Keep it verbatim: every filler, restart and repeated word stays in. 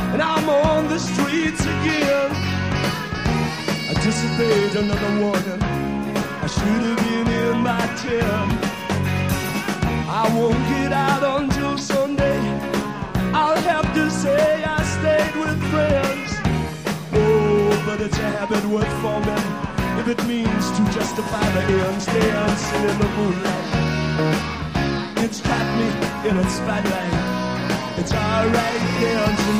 and I'm on the streets again. I disobeyed another warning. I should have been in by ten. I won't get out until Sunday. I'll have to say I stayed with friends. Oh, but it's a habit worth forming if it means to justify the ends. Dancing in the moonlight, it's caught me in its spotlight. It's alright dancing